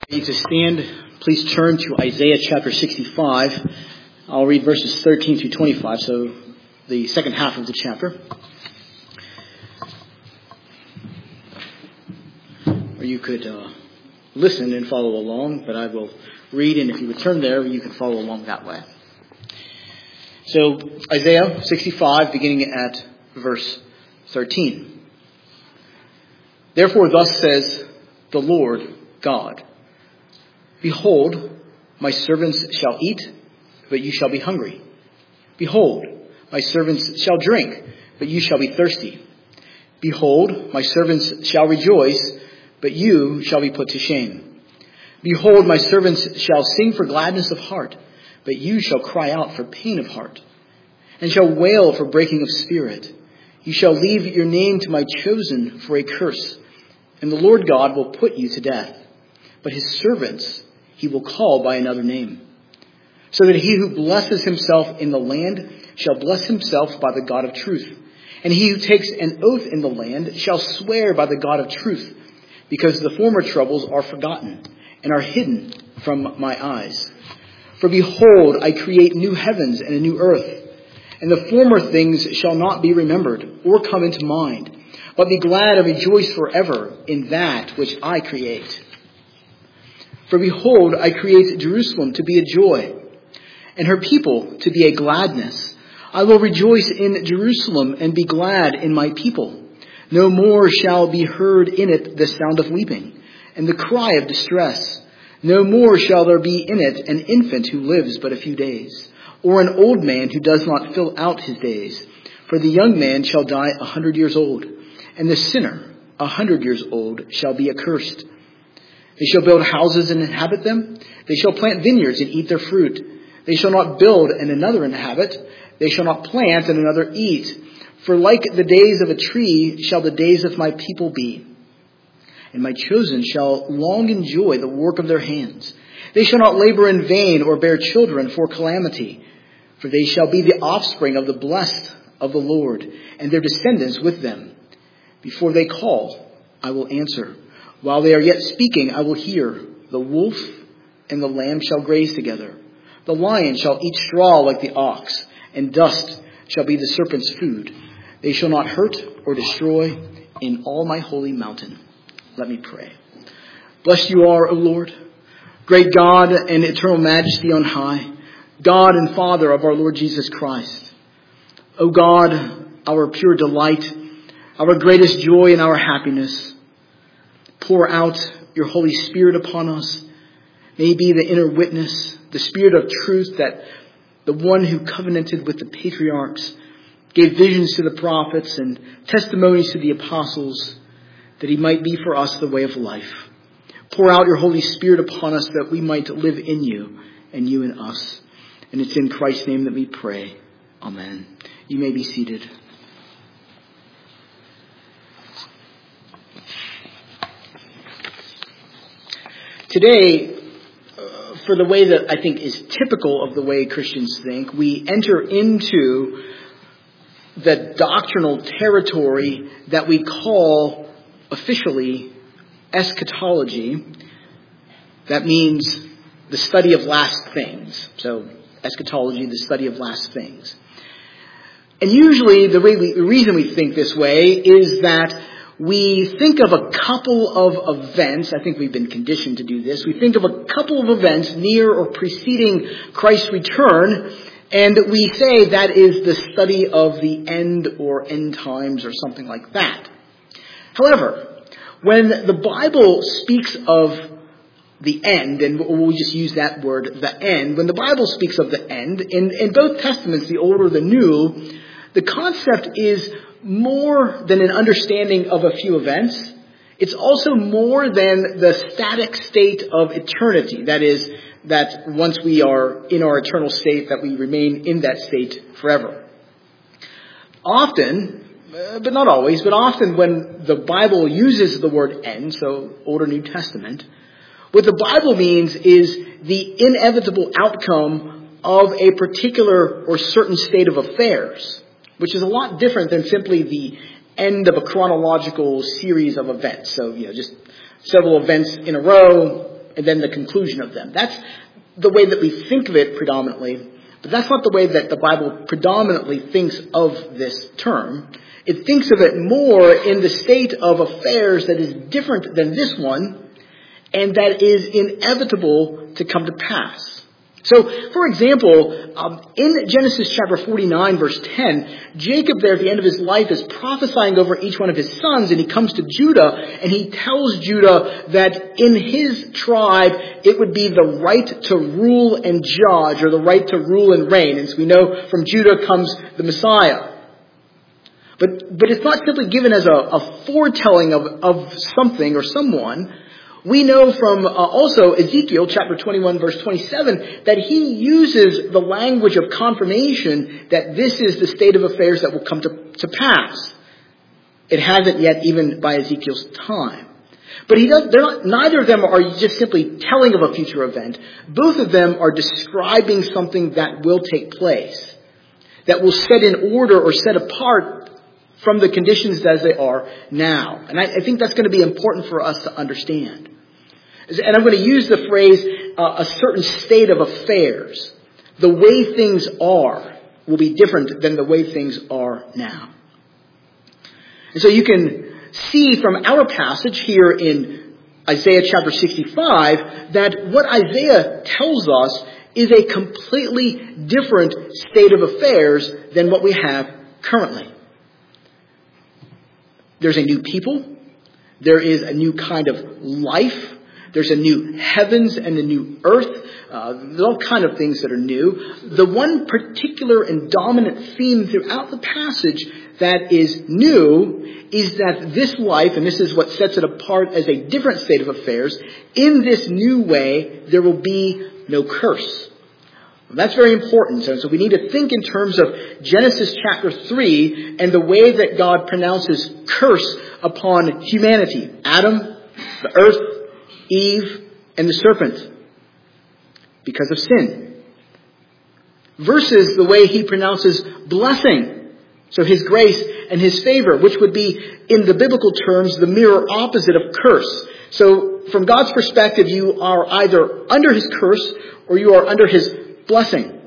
You to stand, please turn to Isaiah chapter 65. I'll read verses 13 through 25, so the second half of the chapter. Or you could listen and follow along, but I will read, and if you would turn there, you can follow along that way. So, Isaiah 65, beginning at verse 13. Therefore, thus says the Lord God, Behold, my servants shall eat, but you shall be hungry. Behold, my servants shall drink, but you shall be thirsty. Behold, my servants shall rejoice, but you shall be put to shame. Behold, my servants shall sing for gladness of heart, but you shall cry out for pain of heart, and shall wail for breaking of spirit. You shall leave your name to my chosen for a curse, and the Lord God will put you to death. But his servants he will call by another name, so that he who blesses himself in the land shall bless himself by the God of truth. And he who takes an oath in the land shall swear by the God of truth, because the former troubles are forgotten and are hidden from my eyes. For behold, I create new heavens and a new earth, and the former things shall not be remembered or come into mind, but be glad and rejoice forever in that which I create. For behold, I create Jerusalem to be a joy, and her people to be a gladness. I will rejoice in Jerusalem and be glad in my people. No more shall be heard in it the sound of weeping and the cry of distress. No more shall there be in it an infant who lives but a few days, or an old man who does not fill out his days. For the young man shall die 100 years old, and the sinner 100 years old shall be accursed. They shall build houses and inhabit them. They shall plant vineyards and eat their fruit. They shall not build and another inhabit. They shall not plant and another eat. For like the days of a tree shall the days of my people be. And my chosen shall long enjoy the work of their hands. They shall not labor in vain or bear children for calamity. For they shall be the offspring of the blessed of the Lord, and their descendants with them. Before they call, I will answer. While they are yet speaking, I will hear. The wolf and the lamb shall graze together. The lion shall eat straw like the ox, and dust shall be the serpent's food. They shall not hurt or destroy in all my holy mountain. Let me pray. Blessed you are, O Lord, great God and eternal majesty on high, God and Father of our Lord Jesus Christ. O God, our pure delight, our greatest joy and our happiness, pour out your Holy Spirit upon us. May he be the inner witness, the Spirit of truth, that the one who covenanted with the patriarchs, gave visions to the prophets and testimonies to the apostles, that he might be for us the way of life. Pour out your Holy Spirit upon us that we might live in you and you in us. And it's in Christ's name that we pray. Amen. You may be seated. Today, for the way that I think is typical of the way Christians think, we enter into the doctrinal territory that we call officially eschatology. That means the study of last things. So eschatology, the study of last things. And usually the reason we think this way is that we think of a couple of events. I think we've been conditioned to do this. We think of a couple of events near or preceding Christ's return, and we say that is the study of the end or end times or something like that. However, when the Bible speaks of the end, and we'll just use that word, the end, when the Bible speaks of the end, in both Testaments, the Old or the New, the concept is more than an understanding of a few events. It's also more than the static state of eternity. That is, that once we are in our eternal state, that we remain in that state forever. Often, but not always, but often when the Bible uses the word end, so Old or New Testament, what the Bible means is the inevitable outcome of a particular or certain state of affairs, which is a lot different than simply the end of a chronological series of events. So, just several events in a row, and then the conclusion of them. That's the way that we think of it predominantly, but that's not the way that the Bible predominantly thinks of this term. It thinks of it more in the state of affairs that is different than this one, and that is inevitable to come to pass. So, for example, in Genesis chapter 49, verse 10, Jacob there at the end of his life is prophesying over each one of his sons, and he comes to Judah, and he tells Judah that in his tribe it would be the right to rule and judge, or the right to rule and reign. And so we know from Judah comes the Messiah. But it's not simply given as a foretelling of something or someone. We know from also Ezekiel chapter 21 verse 27 that he uses the language of confirmation that this is the state of affairs that will come to pass. It hasn't yet, even by Ezekiel's time. But neither of them are just simply telling of a future event. Both of them are describing something that will take place, that will set in order or set apart from the conditions as they are now. And I think that's going to be important for us to understand. And I'm going to use the phrase, a certain state of affairs. The way things are will be different than the way things are now. And so you can see from our passage here in Isaiah chapter 65 that what Isaiah tells us is a completely different state of affairs than what we have currently. There's a new people. There is a new kind of life. There's a new heavens and a new earth. There's all kind of things that are new. The one particular and dominant theme throughout the passage that is new is that this life, and this is what sets it apart as a different state of affairs, in this new way, there will be no curse. That's very important. So we need to think in terms of Genesis chapter 3 and the way that God pronounces curse upon humanity. Adam, the earth, Eve, and the serpent, because of sin. Versus the way he pronounces blessing. So his grace and his favor, which would be, in the biblical terms, the mirror opposite of curse. So from God's perspective, you are either under his curse or you are under his blessing.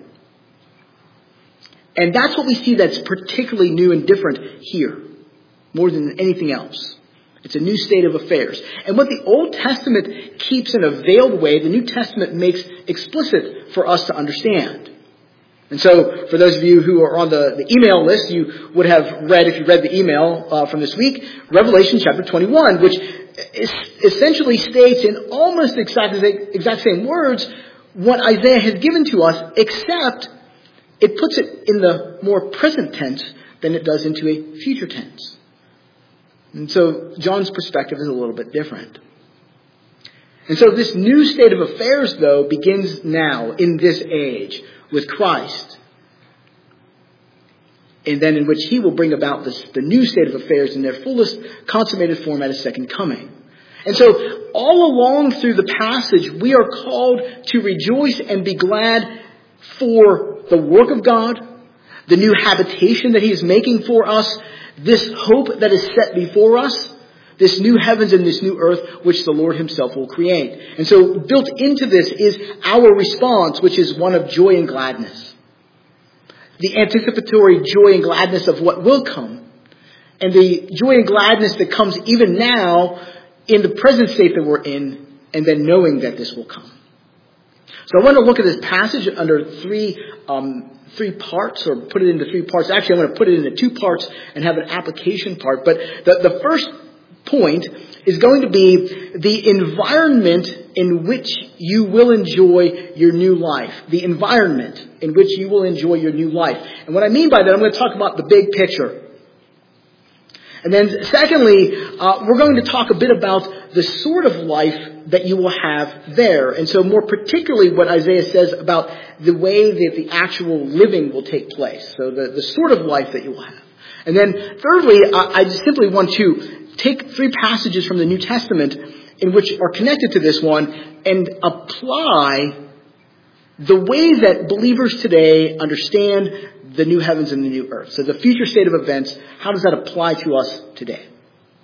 And that's what we see that's particularly new and different here, more than anything else. It's a new state of affairs. And what the Old Testament keeps in a veiled way, the New Testament makes explicit for us to understand. And so, for those of you who are on the email list, you would have read, if you read the email from this week, Revelation chapter 21, which essentially states in almost exact same words what Isaiah has given to us, except it puts it in the more present tense than it does into a future tense. And so John's perspective is a little bit different. And so this new state of affairs, though, begins now in this age with Christ. And then in which he will bring about the new state of affairs in their fullest consummated form at his second coming. And so all along through the passage, we are called to rejoice and be glad for the work of God, the new habitation that he is making for us, this hope that is set before us, this new heavens and this new earth which the Lord himself will create. And so built into this is our response, which is one of joy and gladness. The anticipatory joy and gladness of what will come. And the joy and gladness that comes even now in the present state that we're in, and then knowing that this will come. So I want to look at this passage under three parts, or put it into 3 parts. Actually, I'm going to put it into 2 parts and have an application part. But the first point is going to be the environment in which you will enjoy your new life. The environment in which you will enjoy your new life. And what I mean by that, I'm going to talk about the big picture. And then secondly, we're going to talk a bit about the sort of life that you will have there. And so more particularly what Isaiah says about the way that the actual living will take place. So the sort of life that you will have. And then thirdly, I just simply want to take 3 passages from the New Testament in which are connected to this one and apply the way that believers today understand the new heavens and the new earth. So the future state of events, how does that apply to us today?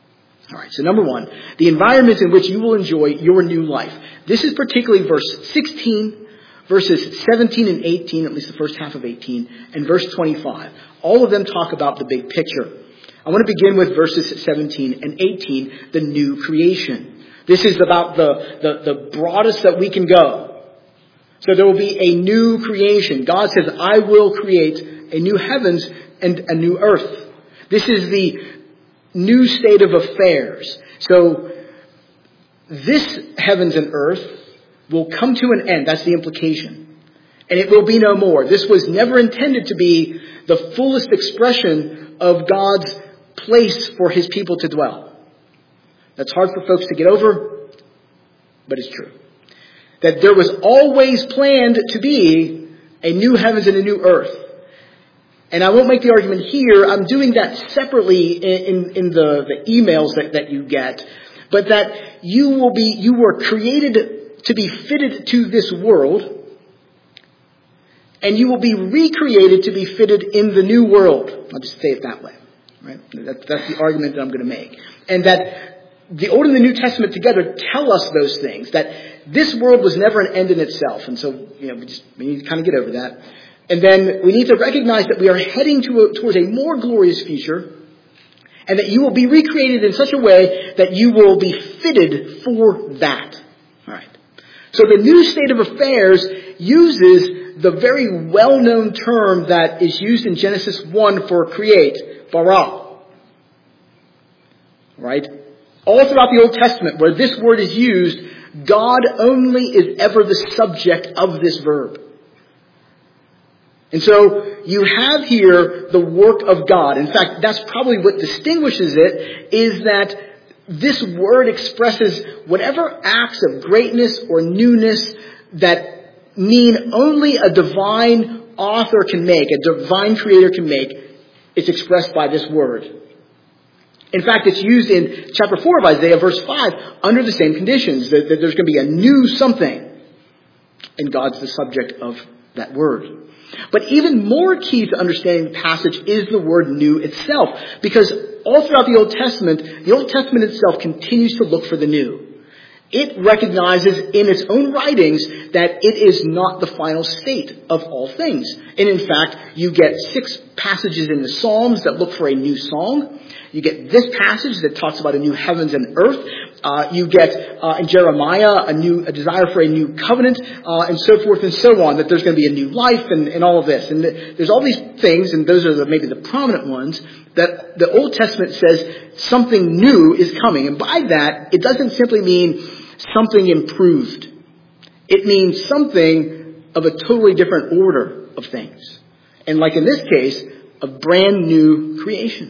All right, so number one, the environment in which you will enjoy your new life. This is particularly verse 16, verses 17 and 18, at least the first half of 18, and verse 25. All of them talk about the big picture. I want to begin with verses 17 and 18, the new creation. This is about the broadest that we can go. So there will be a new creation. God says, I will create a new heavens and a new earth. This is the new state of affairs. So this heavens and earth will come to an end. That's the implication. And it will be no more. This was never intended to be the fullest expression of God's place for his people to dwell. That's hard for folks to get over, but it's true. That there was always planned to be a new heavens and a new earth. And I won't make the argument here. I'm doing that separately in the emails that you get. But that you were created to be fitted to this world. And you will be recreated to be fitted in the new world. I'll just say it that way. Right? That's the argument that I'm going to make. And that the Old and the New Testament together tell us those things. That this world was never an end in itself. And so, we need to kind of get over that. And then we need to recognize that we are heading towards a more glorious future. And that you will be recreated in such a way that you will be fitted for that. All right. So the new state of affairs uses the very well-known term that is used in Genesis 1 for create, bara. Right? All throughout the Old Testament, where this word is used, God only is ever the subject of this verb. And so you have here the work of God. In fact, that's probably what distinguishes it, is that this word expresses whatever acts of greatness or newness that mean only a divine author can make, a divine creator can make. It's expressed by this word. In fact, it's used in chapter 4 of Isaiah, verse 5, under the same conditions, that there's going to be a new something. And God's the subject of that word. But even more key to understanding the passage is the word new itself. Because all throughout the Old Testament itself continues to look for the new. It recognizes in its own writings that it is not the final state of all things. And in fact, you get 6 passages in the Psalms that look for a new song. You get this passage that talks about a new heavens and earth. You get in Jeremiah a desire for a new covenant, and so forth and so on, that there's going to be a new life and all of this. And there's all these things, and those are maybe the prominent ones, that the Old Testament says something new is coming. And by that, it doesn't simply mean something improved. It means something of a totally different order of things. And like in this case, a brand new creation.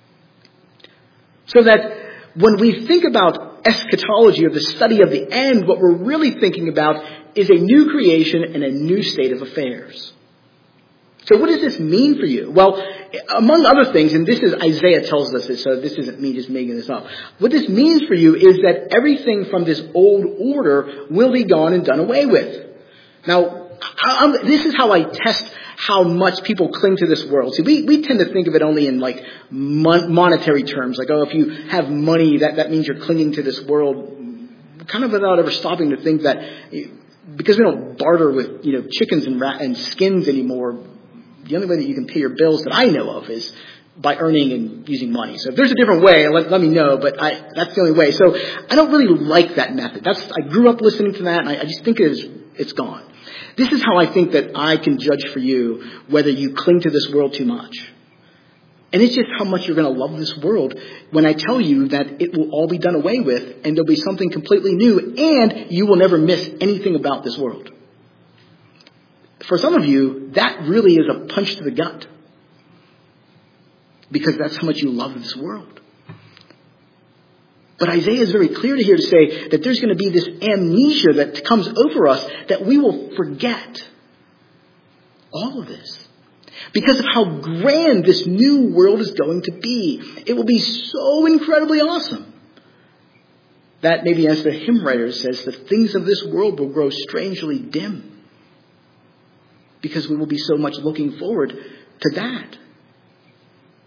So that when we think about eschatology, or the study of the end, what we're really thinking about is a new creation and a new state of affairs. So what does this mean for you? Well, among other things, and this is Isaiah tells us this, so this isn't me just making this up. What this means for you is that everything from this old order will be gone and done away with. Now, this is how I test how much people cling to this world. See, we tend to think of it only in like monetary terms. Like, if you have money, that means you're clinging to this world, kind of without ever stopping to think that, because we don't barter with, chickens and skins anymore, the only way that you can pay your bills that I know of is by earning and using money. So if there's a different way, let me know, but that's the only way. So I don't really like that method. I grew up listening to that, and I just think it's gone. This is how I think that I can judge for you whether you cling to this world too much. And it's just how much you're going to love this world when I tell you that it will all be done away with and there'll be something completely new, and you will never miss anything about this world. For some of you, that really is a punch to the gut, because that's how much you love this world. But Isaiah is very clear here to say that there's going to be this amnesia that comes over us, that we will forget all of this because of how grand this new world is going to be. It will be so incredibly awesome that maybe, as the hymn writer says, the things of this world will grow strangely dim because we will be so much looking forward to that.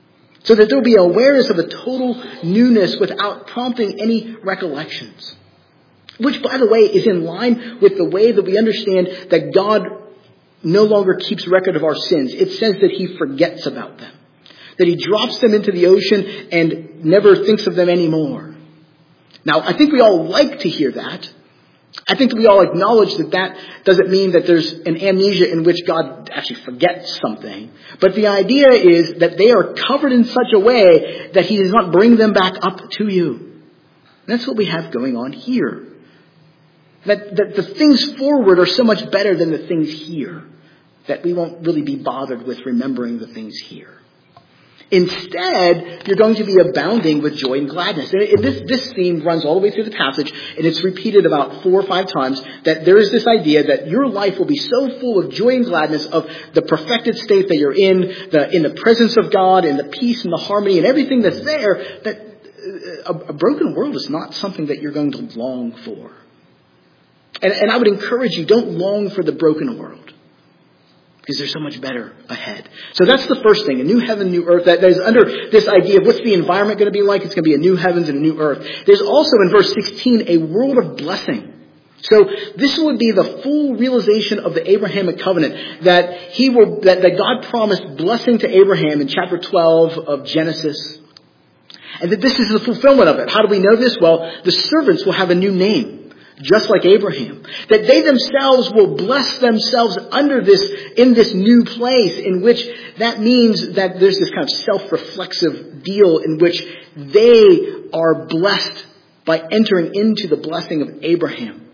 So that there will be awareness of a total newness without prompting any recollections. Which, by the way, is in line with the way that we understand that God no longer keeps record of our sins. It says that he forgets about them. That he drops them into the ocean and never thinks of them anymore. Now, I think we all like to hear that. I think we all acknowledge that that doesn't mean that there's an amnesia in which God actually forgets something. But the idea is that they are covered in such a way that he does not bring them back up to you. And that's what we have going on here. That the things forward are so much better than the things here, that we won't really be bothered with remembering the things here. Instead, you're going to be abounding with joy and gladness. And this theme runs all the way through the passage, and it's repeated about 4 or 5 times, that there is this idea that your life will be so full of joy and gladness of the perfected state that you're in the presence of God, and the peace and the harmony and everything that's there, that a broken world is not something that you're going to long for. And I would encourage you, don't long for the broken world, because there's so much better ahead. So that's the first thing, a new heaven, new earth. That is under this idea of what's the environment going to be like. It's going to be a new heavens and a new earth. There's also in verse 16 a world of blessing. So this would be the full realization of the Abrahamic covenant that that God promised blessing to Abraham in chapter 12 of Genesis. And that this is the fulfillment of it. How do we know this? Well, the servants will have a new name. Just like Abraham, that they themselves will bless themselves in this new place, in which that means that there's this kind of self-reflexive deal in which they are blessed by entering into the blessing of Abraham.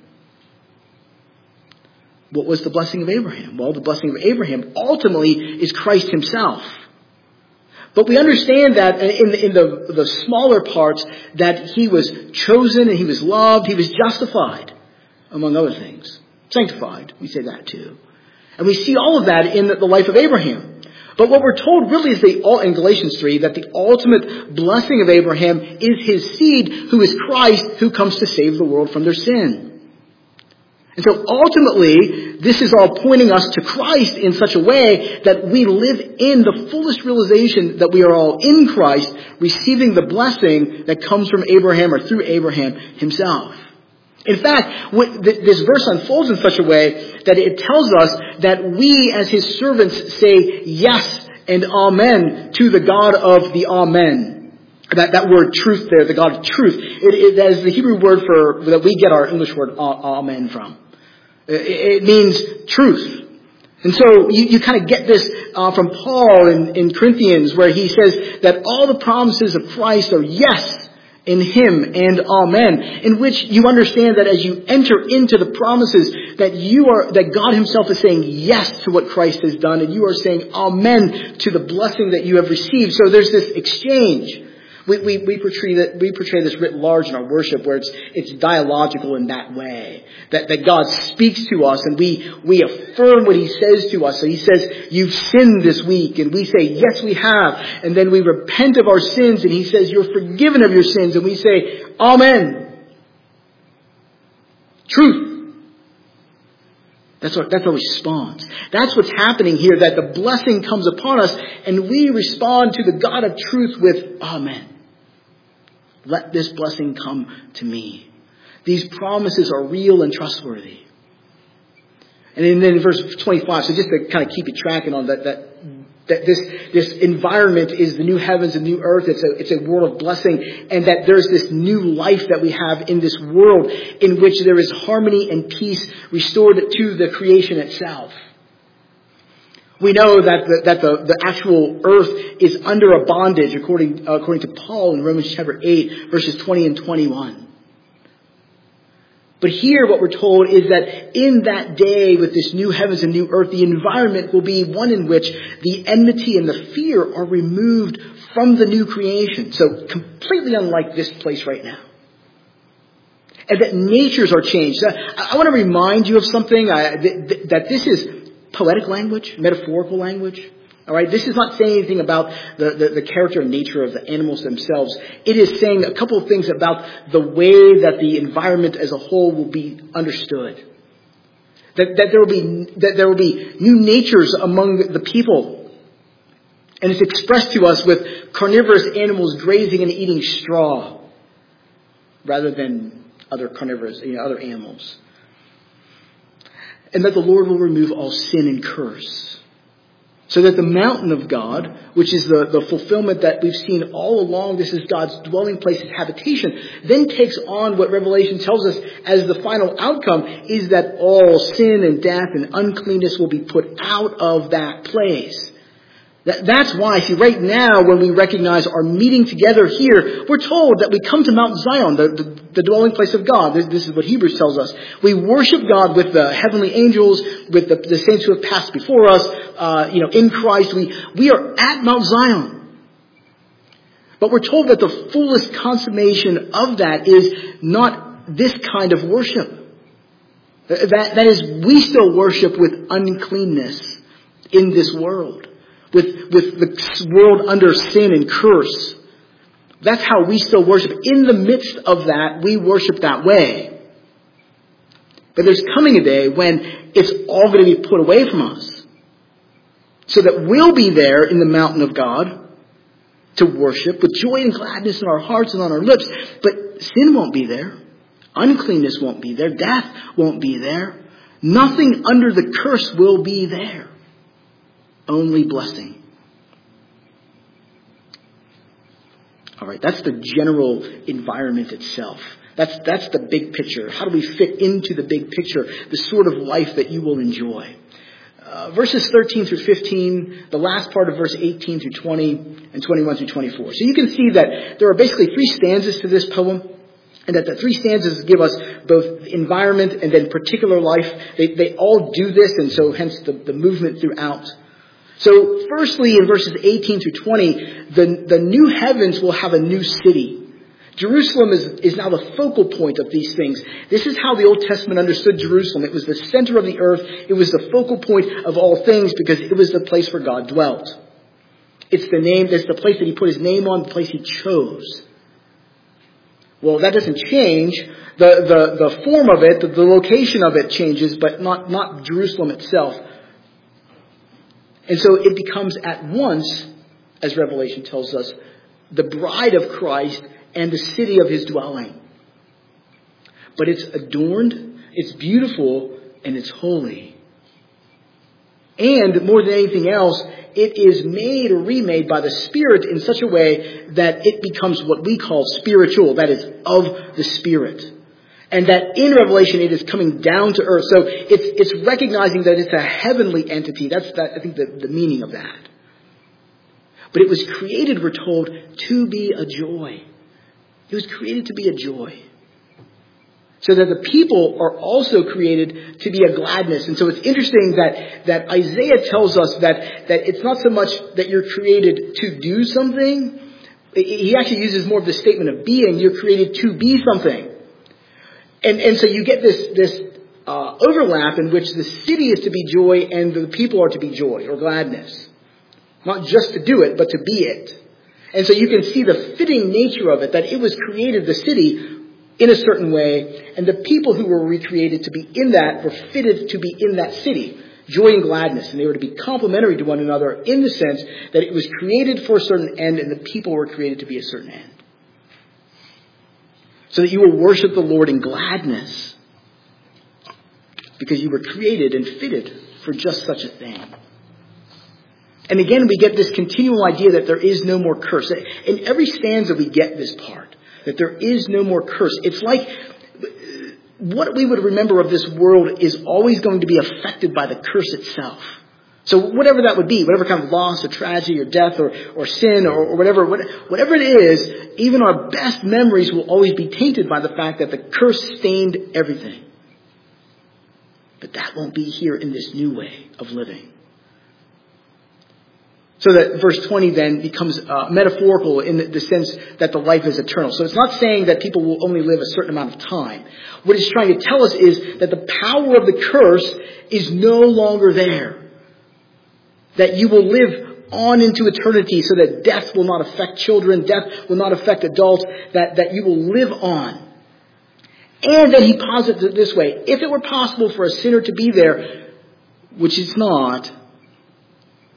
What was the blessing of Abraham? Well, the blessing of Abraham ultimately is Christ himself. But we understand that in the smaller parts that he was chosen and he was loved, he was justified, among other things. Sanctified, we say that too. And we see all of that in the life of Abraham. But what we're told really is in Galatians 3 that the ultimate blessing of Abraham is his seed, who is Christ, who comes to save the world from their sin. And so ultimately, this is all pointing us to Christ in such a way that we live in the fullest realization that we are all in Christ, receiving the blessing that comes from Abraham or through Abraham himself. In fact, this verse unfolds in such a way that it tells us that we as his servants say yes and amen to the God of the amen. That word truth there, the God of truth, that is the Hebrew word that we get our English word amen from. It means truth. And so you kind of get this from Paul in Corinthians, where he says that all the promises of Christ are yes in him and amen, in which you understand that as you enter into the promises that God himself is saying yes to what Christ has done, and you are saying amen to the blessing that you have received. So there's this exchange. We portray this writ large in our worship, where it's dialogical in that way. That God speaks to us and we affirm what he says to us. So he says, you've sinned this week. And we say, yes, we have. And then we repent of our sins. And he says, you're forgiven of your sins. And we say, amen. Truth. That's our response. That's what's happening here, that the blessing comes upon us and we respond to the God of truth with amen. Let this blessing come to me. These promises are real and trustworthy. And then in verse 25, so just to kind of keep you tracking on that this environment is the new heavens and new earth. It's a world of blessing, and that there's this new life that we have in this world in which there is harmony and peace restored to the creation itself. We know that the actual earth is under a bondage, according to Paul in Romans chapter 8, verses 20 and 21. But here what we're told is that in that day, with this new heavens and new earth, the environment will be one in which the enmity and the fear are removed from the new creation. So completely unlike this place right now. And that natures are changed. I want to remind you of something, that this is poetic language, metaphorical language. All right, this is not saying anything about the character and nature of the animals themselves. It is saying a couple of things about the way that the environment as a whole will be understood. That there will be new natures among the people, And it's expressed to us with carnivorous animals grazing and eating straw rather than other carnivorous, other animals. And that the Lord will remove all sin and curse. So that the mountain of God, which is the fulfillment that we've seen all along, this is God's dwelling place, his habitation, then takes on what Revelation tells us as the final outcome is that all sin and death and uncleanness will be put out of that place. That's why, see, right now when we recognize our meeting together here, we're told that we come to Mount Zion, the dwelling place of God. This is what Hebrews tells us. We worship God with the heavenly angels, with the saints who have passed before us, in Christ. We are at Mount Zion. But we're told that the fullest consummation of that is not this kind of worship. That is, we still worship with uncleanness in this world. With the world under sin and curse. That's how we still worship. In the midst of that, we worship that way. But there's coming a day when it's all going to be put away from us. So that we'll be there in the mountain of God to worship with joy and gladness in our hearts and on our lips. But sin won't be there. Uncleanness won't be there. Death won't be there. Nothing under the curse will be there. Only blessing. All right, that's the general environment itself. That's the big picture. How do we fit into the big picture? The sort of life that you will enjoy. Verses 13 through 15, the last part of verse 18 through 20, and 21 through 24. So you can see that there are basically three stanzas to this poem. And that the three stanzas give us both environment and then particular life. They all do this, and so hence the movement throughout. So firstly, in verses 18 through 20, the new heavens will have a new city. Jerusalem is now the focal point of these things. This is how the Old Testament understood Jerusalem. It was the center of the earth. It was the focal point of all things because it was the place where God dwelt. It's the place that he put his name on, the place he chose. Well, that doesn't change. The form of it, the location of it changes, but not Jerusalem itself. And so it becomes at once, as Revelation tells us, the bride of Christ and the city of his dwelling. But it's adorned, it's beautiful, and it's holy. And more than anything else, it is made or remade by the Spirit in such a way that it becomes what we call spiritual, that is, of the Spirit. And that in Revelation it is coming down to earth. So it's recognizing that it's a heavenly entity. That's I think the meaning of that. But it was created, we're told, to be a joy. It was created to be a joy. So that the people are also created to be a gladness. And so it's interesting that Isaiah tells us that it's not so much that you're created to do something. He actually uses more of the statement of being. You're created to be something. And so you get this overlap in which the city is to be joy and the people are to be joy or gladness. Not just to do it, but to be it. And so you can see the fitting nature of it, that it was created, the city, in a certain way, and the people who were recreated to be in that were fitted to be in that city. Joy and gladness. And they were to be complementary to one another in the sense that it was created for a certain end and the people were created to be a certain end. So that you will worship the Lord in gladness. Because you were created and fitted for just such a thing. And again, we get this continual idea that there is no more curse. In every stanza we get this part. That there is no more curse. It's like what we would remember of this world is always going to be affected by the curse itself. So whatever that would be, whatever kind of loss or tragedy or death or sin or whatever it is, even our best memories will always be tainted by the fact that the curse stained everything. But that won't be here in this new way of living. So that verse 20 then becomes metaphorical in the sense that the life is eternal. So it's not saying that people will only live a certain amount of time. What it's trying to tell us is that the power of the curse is no longer there. That you will live on into eternity so that death will not affect children, death will not affect adults, that you will live on. And then he posits it this way. If it were possible for a sinner to be there, which it's not,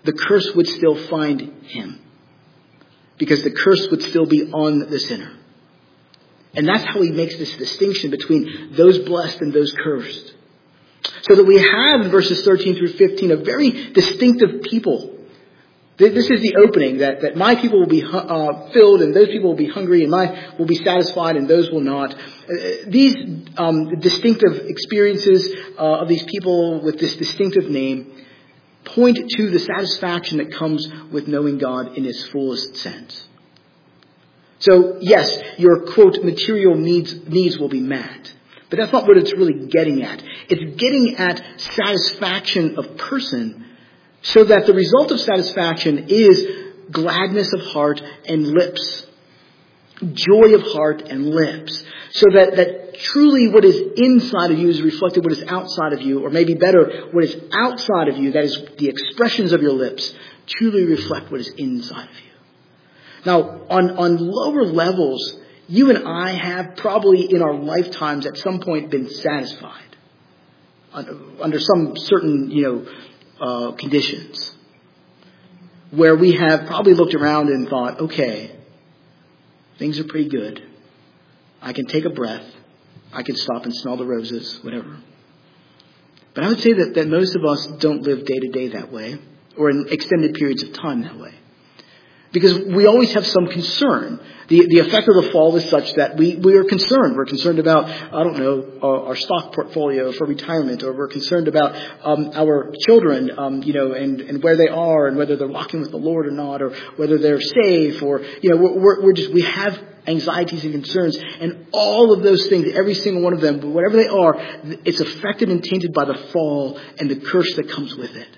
the curse would still find him. Because the curse would still be on the sinner. And that's how he makes this distinction between those blessed and those cursed. So that we have in verses 13 through 15 a very distinctive people. This is the opening, that my people will be filled and those people will be hungry, and mine will be satisfied and those will not. These distinctive experiences of these people with this distinctive name point to the satisfaction that comes with knowing God in his fullest sense. So yes, your quote material needs will be met. But that's not what it's really getting at. It's getting at satisfaction of person, so that the result of satisfaction is gladness of heart and lips. Joy of heart and lips. So that truly what is inside of you is reflected what is outside of you, or maybe better, what is outside of you, that is the expressions of your lips, truly reflect what is inside of you. Now, on lower levels, you and I have probably in our lifetimes at some point been satisfied under some certain, conditions, where we have probably looked around and thought, okay, things are pretty good. I can take a breath. I can stop and smell the roses, whatever. But I would say that most of us don't live day to day that way, or in extended periods of time that way. Because we always have some concern. The effect of the fall is such that we are concerned. We're concerned about, our stock portfolio for retirement, or we're concerned about our children, and where they are, and whether they're walking with the Lord or not, or whether they're safe, or, we have anxieties and concerns. And all of those things, every single one of them, whatever they are, it's affected and tainted by the fall and the curse that comes with it.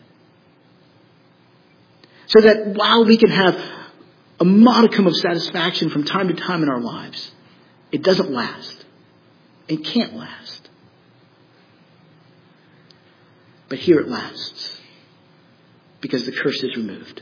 So that while we can have a modicum of satisfaction from time to time in our lives, it doesn't last. It can't last. But here it lasts, because the curse is removed.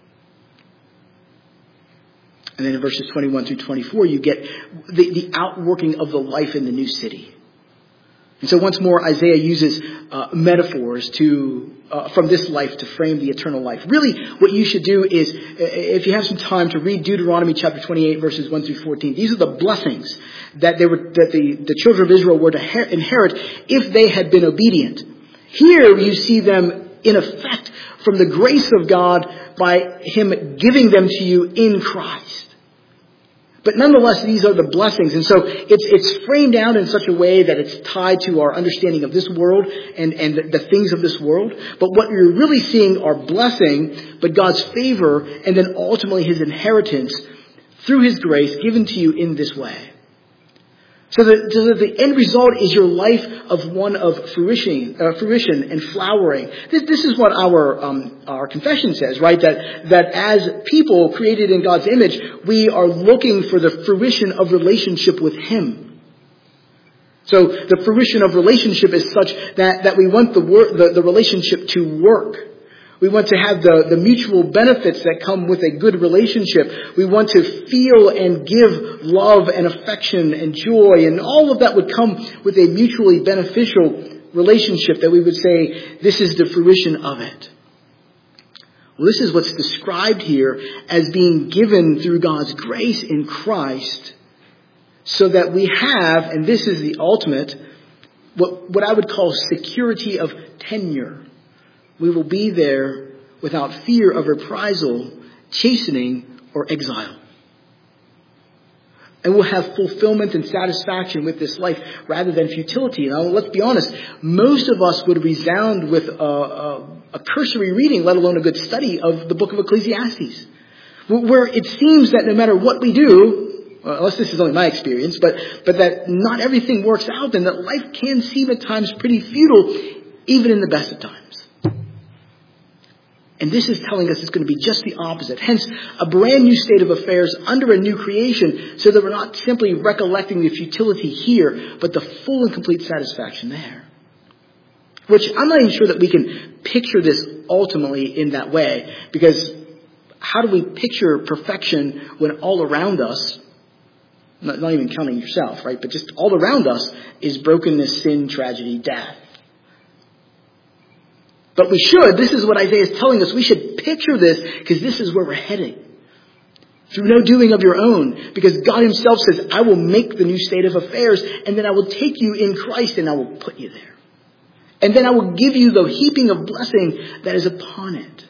And then in verses 21 through 24, you get the outworking of the life in the new city. And so once more, Isaiah uses metaphors from this life to frame the eternal life. Really, what you should do is, if you have some time, to read Deuteronomy chapter 28, verses 1 through 14. These are the blessings that the children of Israel were to inherit if they had been obedient. Here you see them in effect from the grace of God by him giving them to you in Christ. But nonetheless, these are the blessings. And so it's framed out in such a way that it's tied to our understanding of this world and the things of this world. But what you're really seeing are blessing, but God's favor, and then ultimately his inheritance through his grace given to you in this way. So that the end result is your life of one of fruition and flowering. This is what our confession says, right? That as people created in God's image, we are looking for the fruition of relationship with him. So the fruition of relationship is such that we want the relationship to work. We want to have the mutual benefits that come with a good relationship. We want to feel and give love and affection and joy, and all of that would come with a mutually beneficial relationship that we would say, this is the fruition of it. Well, this is what's described here as being given through God's grace in Christ, so that we have, and this is the ultimate, what I would call security of tenure. We will be there without fear of reprisal, chastening, or exile. And we'll have fulfillment and satisfaction with this life rather than futility. Now, let's be honest. Most of us would resound with a cursory reading, let alone a good study of the book of Ecclesiastes, where it seems that no matter what we do, unless this is only my experience, but that not everything works out, and that life can seem at times pretty futile, even in the best of times. And this is telling us it's going to be just the opposite. Hence, a brand new state of affairs under a new creation, so that we're not simply recollecting the futility here, but the full and complete satisfaction there. Which I'm not even sure that we can picture this ultimately in that way, because how do we picture perfection when all around us, not even counting yourself, right, but just all around us is brokenness, sin, tragedy, death. But we should. This is what Isaiah is telling us. We should picture this because this is where we're heading. Through no doing of your own. Because God himself says, I will make the new state of affairs, and then I will take you in Christ and I will put you there. And then I will give you the heaping of blessing that is upon it.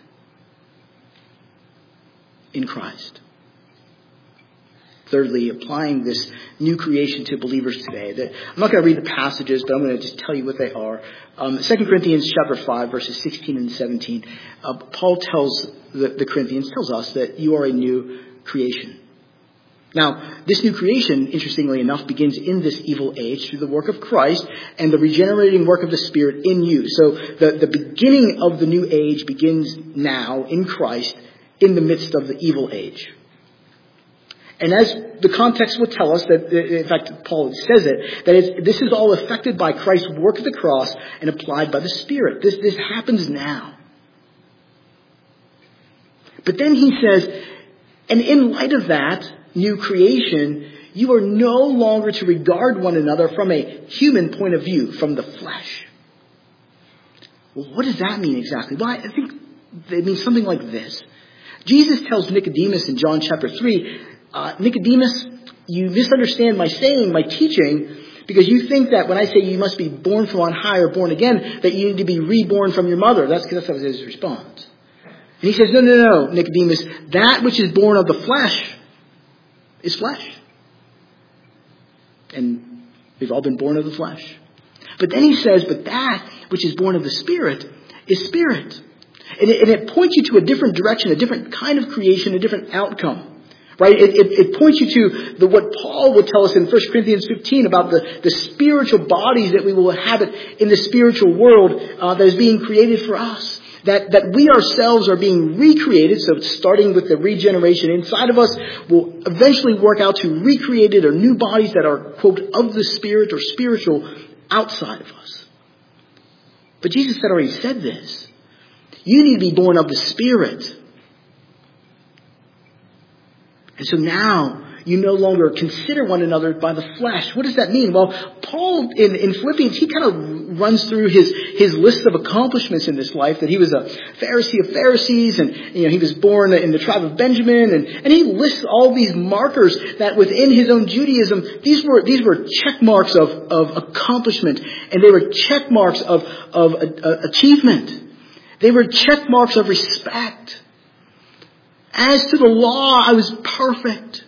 In Christ. Thirdly, applying this new creation to believers today. I'm not going to read the passages, but I'm going to just tell you what they are. 2 Corinthians chapter 5, verses 16 and 17. Paul tells the Corinthians, tells us that you are a new creation. Now, this new creation, interestingly enough, begins in this evil age through the work of Christ and the regenerating work of the Spirit in you. So the beginning of the new age begins now in Christ in the midst of the evil age. And as the context will tell us, that in fact, Paul says it, that this is all affected by Christ's work at the cross and applied by the Spirit. This happens now. But then he says, and in light of that new creation, you are no longer to regard one another from a human point of view, from the flesh. Well, what does that mean exactly? Well, I think it means something like this. Jesus tells Nicodemus in John chapter 3, Nicodemus, you misunderstand my saying, my teaching, because you think that when I say you must be born from on high or born again, that you need to be reborn from your mother. That's his response. And he says, no, Nicodemus, that which is born of the flesh is flesh. And we've all been born of the flesh. But then he says, but that which is born of the Spirit is spirit. And it points you to a different direction, a different kind of creation, a different outcome. Right? It points you to what Paul will tell us in 1 Corinthians 15 about the spiritual bodies that we will inhabit in the spiritual world that is being created for us. That we ourselves are being recreated, so starting with the regeneration inside of us, will eventually work out to recreated or new bodies that are, quote, of the Spirit or spiritual outside of us. But Jesus had already said this. You need to be born of the Spirit. And so now you no longer consider one another by the flesh. What does that mean? Well, Paul in Philippians, he kind of runs through his list of accomplishments in this life, that he was a Pharisee of Pharisees, and he was born in the tribe of Benjamin, and he lists all these markers that within his own Judaism, these were check marks of accomplishment, and they were check marks of achievement. They were check marks of respect. As to the law, I was perfect.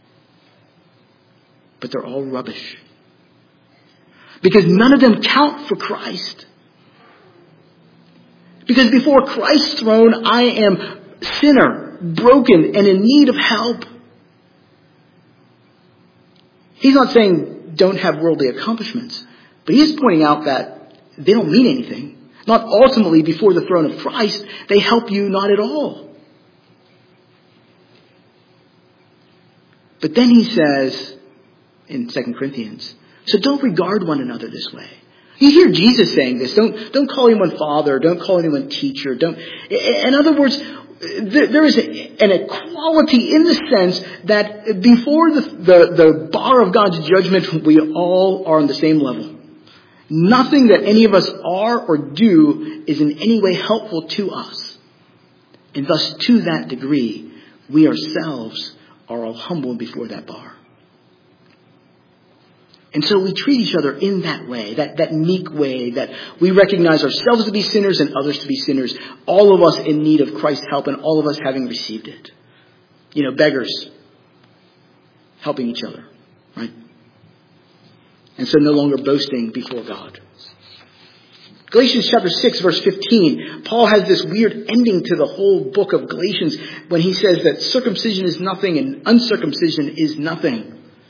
But they're all rubbish. Because none of them count for Christ. Because before Christ's throne, I am sinner, broken, and in need of help. He's not saying don't have worldly accomplishments. But he's pointing out that they don't mean anything. Not ultimately before the throne of Christ. They help you not at all. But then he says in 2 Corinthians, so don't regard one another this way. You hear Jesus saying this. Don't call anyone father. Don't call anyone teacher. In other words, there is an equality in the sense that before the bar of God's judgment, we all are on the same level. Nothing that any of us are or do is in any way helpful to us. And thus, to that degree, we ourselves are all humble before that bar. And so we treat each other in that way, that meek way, that we recognize ourselves to be sinners and others to be sinners, all of us in need of Christ's help and all of us having received it. Beggars helping each other, right? And so no longer boasting before God. Galatians chapter 6, verse 15, Paul has this weird ending to the whole book of Galatians when he says that circumcision is nothing and uncircumcision is nothing.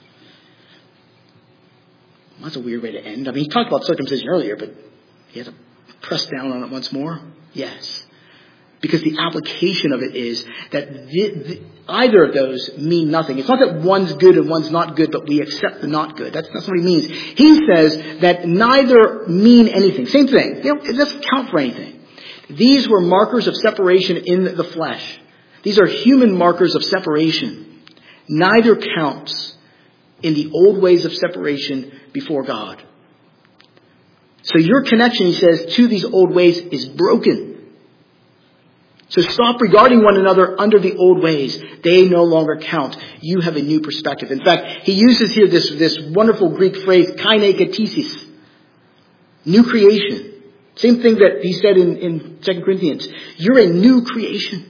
Well, that's a weird way to end. I mean, he talked about circumcision earlier, but he had to press down on it once more. Yes. Because the application of it is that either of those mean nothing. It's not that one's good and one's not good, but we accept the not good. That's what he means. He says that neither mean anything. Same thing. It doesn't count for anything. These were markers of separation in the flesh. These are human markers of separation. Neither counts in the old ways of separation before God. So your connection, he says, to these old ways is broken. So stop regarding one another under the old ways. They no longer count. You have a new perspective. In fact, he uses here this wonderful Greek phrase, kainekatesis. New creation. Same thing that he said in 2 Corinthians. You're a new creation.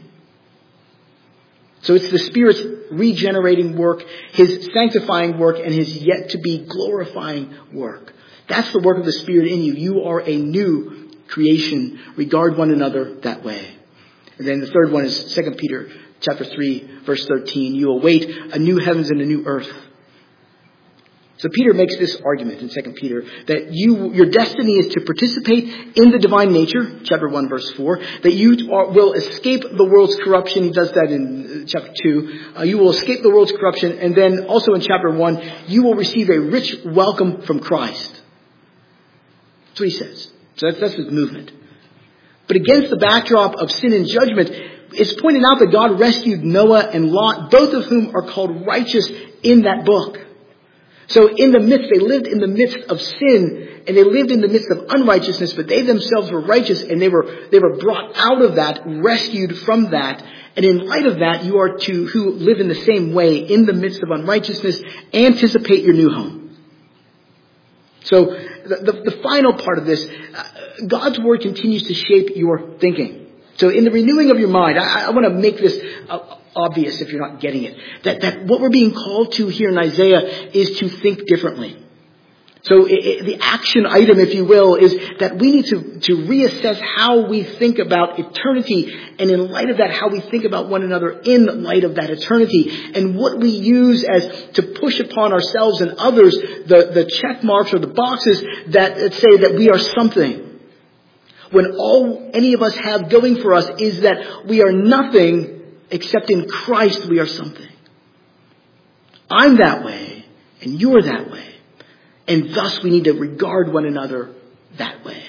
So it's the Spirit's regenerating work, His sanctifying work, and His yet to be glorifying work. That's the work of the Spirit in you. You are a new creation. Regard one another that way. And then the third one is 2 Peter chapter 3, verse 13. You await a new heavens and a new earth. So Peter makes this argument in 2 Peter that your destiny is to participate in the divine nature, chapter 1, verse 4, that you will escape the world's corruption. He does that in chapter 2. You will escape the world's corruption. And then also in chapter 1, you will receive a rich welcome from Christ. That's what he says. So that's his movement. But against the backdrop of sin and judgment, it's pointed out that God rescued Noah and Lot, both of whom are called righteous in that book. So in the midst, they lived in the midst of sin, and they lived in the midst of unrighteousness, but they themselves were righteous, and they were brought out of that, rescued from that. And in light of that, you are to, who live in the same way, in the midst of unrighteousness, anticipate your new home. So the final part of this, God's word continues to shape your thinking. So in the renewing of your mind, I want to make this obvious if you're not getting it. That what we're being called to here in Isaiah is to think differently. So the action item, if you will, is that we need to reassess how we think about eternity, and in light of that, how we think about one another in light of that eternity, and what we use as to push upon ourselves and others the check marks or the boxes that say that we are something. When all any of us have going for us is that we are nothing except in Christ we are something. I'm that way, and you're that way. And thus we need to regard one another that way.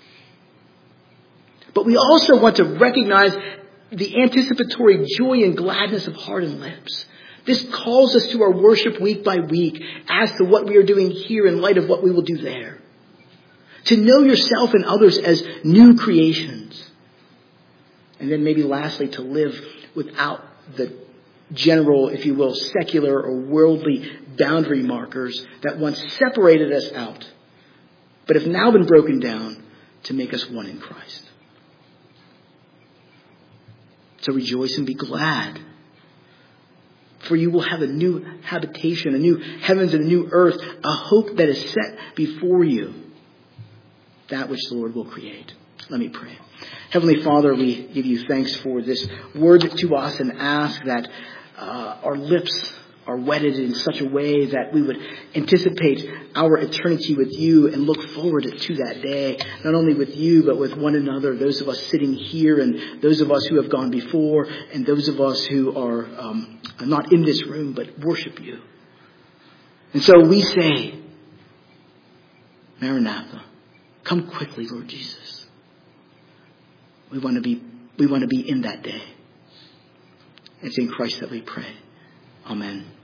But we also want to recognize the anticipatory joy and gladness of heart and lips. This calls us to our worship week by week as to what we are doing here in light of what we will do there. To know yourself and others as new creations. And then maybe lastly, to live without the general, if you will, secular or worldly boundary markers that once separated us out, but have now been broken down to make us one in Christ. So rejoice and be glad, for you will have a new habitation, a new heavens and a new earth, a hope that is set before you, that which the Lord will create. Let me pray. Heavenly Father, we give you thanks for this word to us and ask that our lips are wetted in such a way that we would anticipate our eternity with you and look forward to that day, not only with you, but with one another, those of us sitting here and those of us who have gone before and those of us who are not in this room but worship you. And so we say, Maranatha, come quickly, Lord Jesus. We want to be in that day. It's in Christ that we pray. Amen.